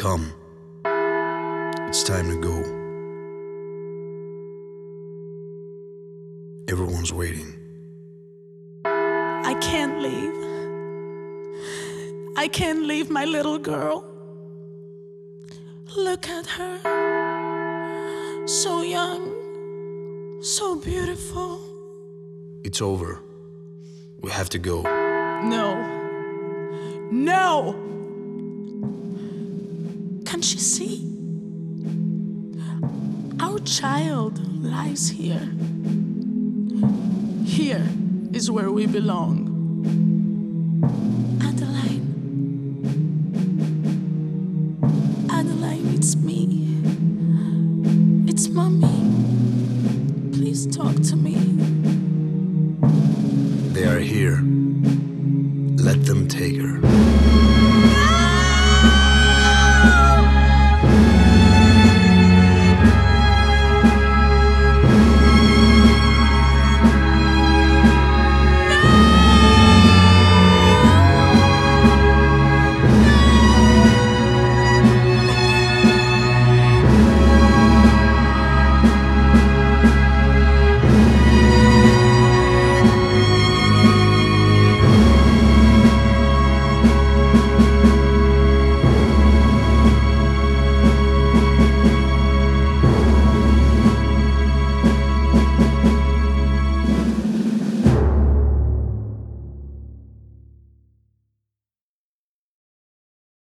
Come. It's time to go. Everyone's waiting. I can't leave. I can't leave my little girl. Look at her. So young, so beautiful. It's over. We have to go. No. No! Can't she see? Our child lies here. Here is where we belong. Adeline. Adeline, it's me. It's Mommy. Please talk to me. They are here. Let them take her.